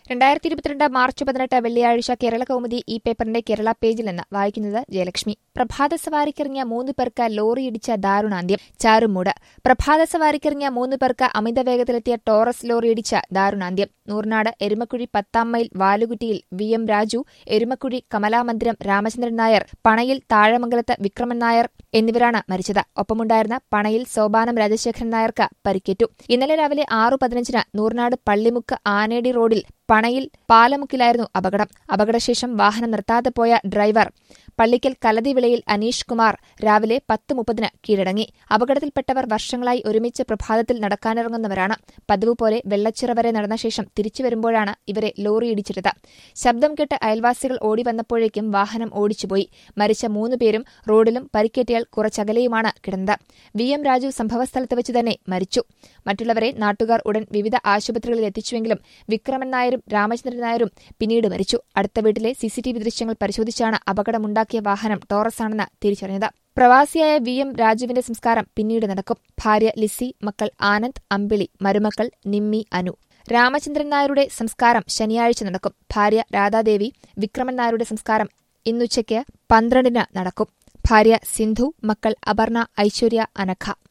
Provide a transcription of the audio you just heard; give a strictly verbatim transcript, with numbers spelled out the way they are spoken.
രണ്ടായിരത്തി ഇരുപത്തിരണ്ട് മാർച്ച് പതിനെട്ട് വെള്ളിയാഴ്ച കേരള കൗമുദി ഈ പേപ്പറിന്റെ കേരള പേജിൽ നിന്ന് വായിക്കുന്നത് ജയലക്ഷ്മി. പ്രഭാത സവാരിക്കിറങ്ങിയ മൂന്ന് പേർക്ക് ലോറിയിടിച്ച ദാരുണാന്ത്യം. ചാരുമൂട്. പ്രഭാത സവാരിക്കിറങ്ങിയ മൂന്ന് പേർക്ക് അമിത വേഗത്തിലെത്തിയ ടോറസ് ലോറിയിടിച്ച ദാരുണാന്ത്യം. നൂർനാട് എരുമക്കുഴി പത്താം മൈൽ വാലുകുറ്റിയിൽ വി എം രാജു, എരുമക്കുഴി കമലാമന്ദിരം രാമചന്ദ്രൻ നായർ, പണയിൽ താഴമംഗലത്ത് വിക്രമൻ നായർ എന്നിവരാണ് മരിച്ചത്. ഒപ്പമുണ്ടായിരുന്ന പണയിൽ സോപാനം രാജശേഖരൻ നായർക്ക് പരിക്കേറ്റു. ഇന്നലെ രാവിലെ ആറു പതിനഞ്ചിന് നൂർനാട് പള്ളിമുക്ക് ആനേടി റോഡിൽ പണയിൽ പാലമുക്കിലായിരുന്നു അപകടം. അപകടശേഷം വാഹനം നിർത്താതെ പോയ ഡ്രൈവർ പള്ളിക്കൽ കലതിവിളയിൽ അനീഷ് കുമാർ രാവിലെ പത്ത് മുപ്പതിന് കീഴടങ്ങി. അപകടത്തിൽപ്പെട്ടവർ വർഷങ്ങളായി ഒരുമിച്ച് പ്രഭാതത്തിൽ നടക്കാനിറങ്ങുന്നവരാണ്. പതിവ് പോലെ വെള്ളച്ചിറ വരെ നടന്ന ശേഷം തിരിച്ചുവരുമ്പോഴാണ് ഇവരെ ലോറിയിടിച്ചിട്ടത്. ശബ്ദം കേട്ട് അയൽവാസികൾ ഓടി വന്നപ്പോഴേക്കും വാഹനം ഓടിച്ചുപോയി. മരിച്ച മൂന്നുപേരും റോഡിലും പരിക്കേറ്റയാൾ കുറച്ചകലെയുമാണ് കിടന്നത്. വി എം രാജു സംഭവസ്ഥലത്ത് വെച്ച് തന്നെ മരിച്ചു. മറ്റുള്ളവരെ നാട്ടുകാർ ഉടൻ വിവിധ ആശുപത്രികളിൽ എത്തിച്ചുവെങ്കിലും വിക്രമൻ നായരും രാമചന്ദ്രൻ നായരും പിന്നീട് മരിച്ചു. അടുത്ത വീട്ടിലെ സിസിടിവി ദൃശ്യങ്ങൾ പരിശോധിച്ചാണ് അപകടമുണ്ടാക്കിയ വാഹനം ടോറസാണെന്ന് തിരിച്ചറിഞ്ഞത്. പ്രവാസിയായ വി എം രാജുവിന്റെ സംസ്കാരം പിന്നീട് നടക്കും. ഭാര്യ ലിസി, മക്കൾ ആനന്ദ്, അമ്പിളി, മരുമക്കൾ നിമ്മി, അനു. രാമചന്ദ്രൻ നായരുടെ സംസ്കാരം ശനിയാഴ്ച നടക്കും. ഭാര്യ രാധാദേവി. വിക്രമൻ നായരുടെ സംസ്കാരം ഇന്നുച്ചയ്ക്ക് പന്ത്രണ്ടിന് നടക്കും. ഭാര്യ സിന്ധു, മക്കൾ അപർണ, ഐശ്വര്യ, അനഘ.